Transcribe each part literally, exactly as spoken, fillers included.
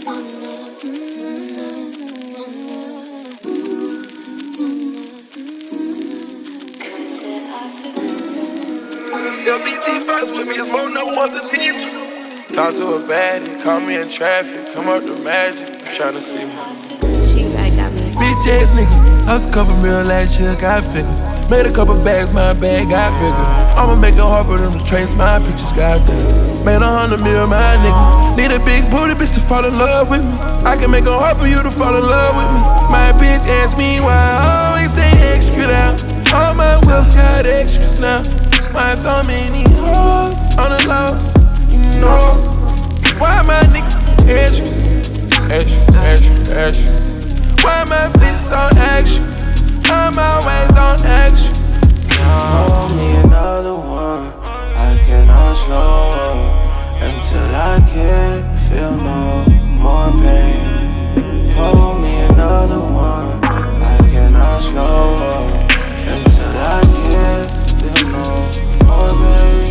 L B G first with me, it's more no one's attention. Talk to a baddie, call me in traffic, come up to Magic, tryna see me. She right got me. Bitch ass nigga, lost a couple mil last year, got figures. Made a couple bags, my bag got bigger. I'ma make it hard for them to trace my pictures, goddamn. Made a hundred mil, my nigga. Need a big booty bitch to fall in love with me. I can make it hard for you to fall in love with me. My bitch asked me why I always stay extra down. All my whips got extras now. Why so many hoes on the low, you know. Why my niggas extra, extra, extra, extra. Why my bitch so extra? I'm always on extra. Hold me another one, I cannot slow up until I can't feel no more pain. Pull me another one, I cannot slow up until I can't feel no more pain.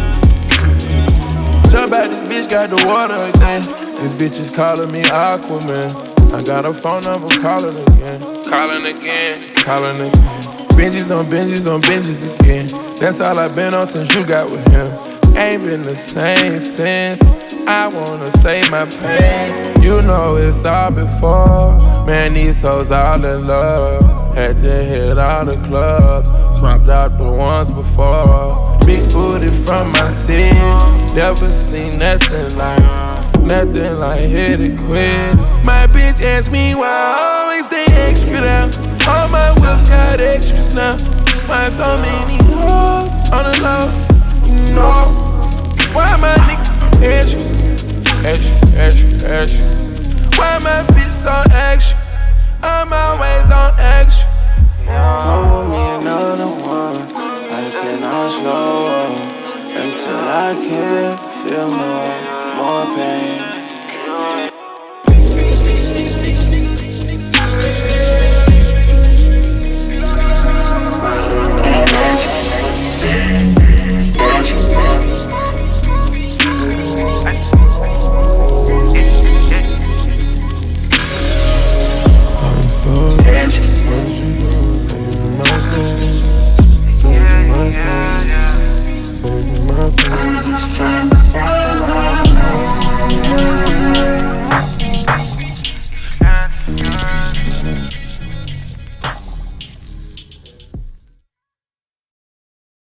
Jump out, this bitch got the water again. This bitch is calling me Aquaman. I got a phone number, calling again. Calling again, Calling again. Benjis on Benjis on Benjis again. That's all I've been on since you got with him. Ain't been the same since. I wanna save my pain. You know it's all before. Man, these hoes all in love. Had to hit all the clubs. Swapped out the ones before. Big booty from my city. Never seen nothing like, nothing like hit it quick. My bitch asked me why I always stay extra down. All my whips got extras now. Why so many hoes on the low, you know. Why my niggas extras, extra, extra, extra. Why my bitch so extra? I'm always on extra. Pull me another one, I cannot slow up until I can't feel no more pain.